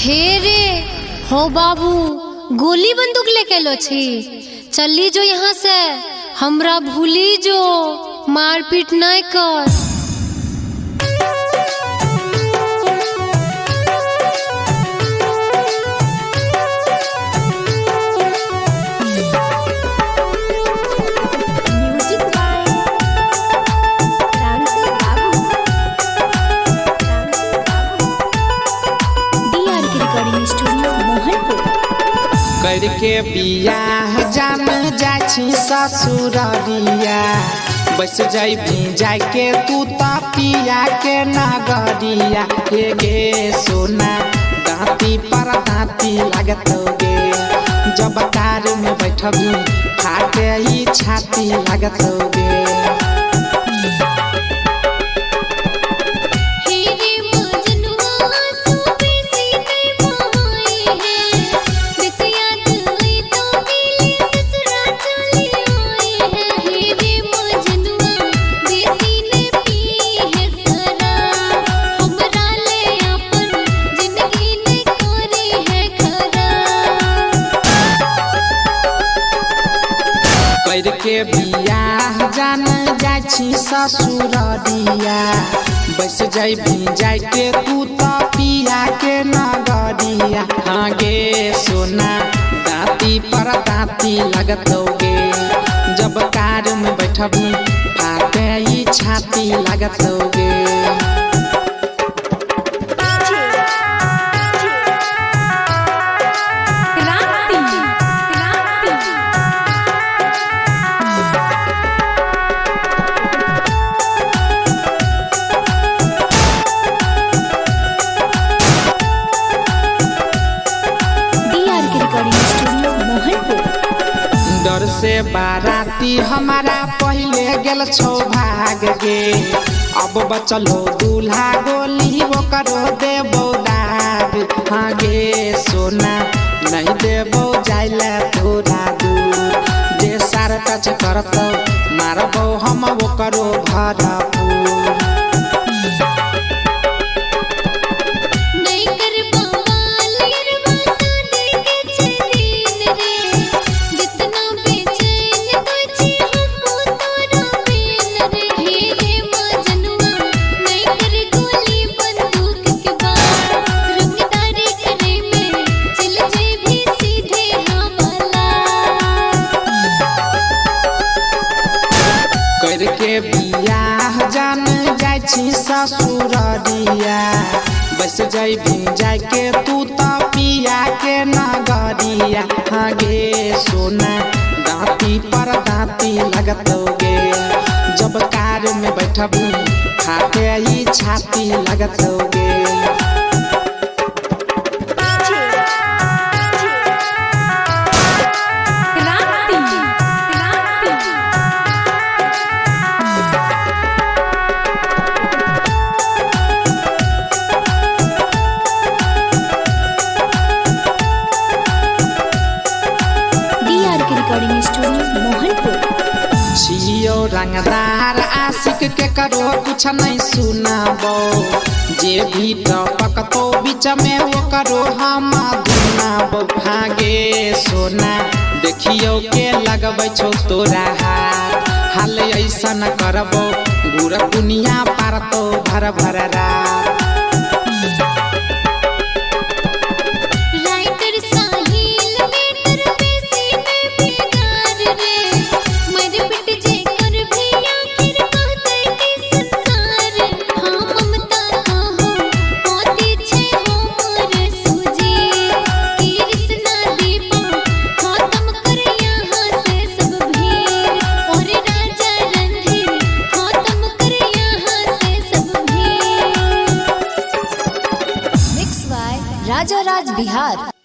हे रे हो बाबू, गोली बंदूक लेके लो छी। चली जो यहाँ से, हमरा भूली जो, मारपीट नहीं कर। करके बियाह जान जाछी ससुररिया, बस जाइबी जाके तू तो पिया के नगरिया। हे गे सोना दाँती पर दाँती लगतोगे, जब कार में बैठबी फाटे ही छाती लगतोगे। करके बियाह जान जाछी ससुररिया, बस जाइबी जाके तू तो पिया के नगरिया। हाँ गे सोना दाँती पर दाँती लगतोगे, जब कार में बैठबी फाटे ही छाती लगतोगे। डर से बाराती हमारा पहले गेल छो भाग गे, अब बचल हो दूल्हा गोली वो करो देबो दाग। हाँ गे सोना नहीं देबो जाइले थोड़ा दूर, जे सार टच करतो मारबो हम वो करो भरपूर। करके बियाह जान जाछी ससुररिया, बस जाइबी जाके तू तो पिया के नगरिया। हाँ गे सोना दाँती पर दाँती लगतोगे, जब कार में बैठबी फाटे ही छाती लगतोगे। छियो रंगदार आशिक के करो कुछ नहीं सुनाबो, जे भी टपकतो बीच में वो करो हम धुनाबो। हाँ गे सोना देखियो के लगबै छो तोरा हाथ, हाल ऐसन करबो गुर दुनिया पारतो भर भर रात। राजा राज बिहार।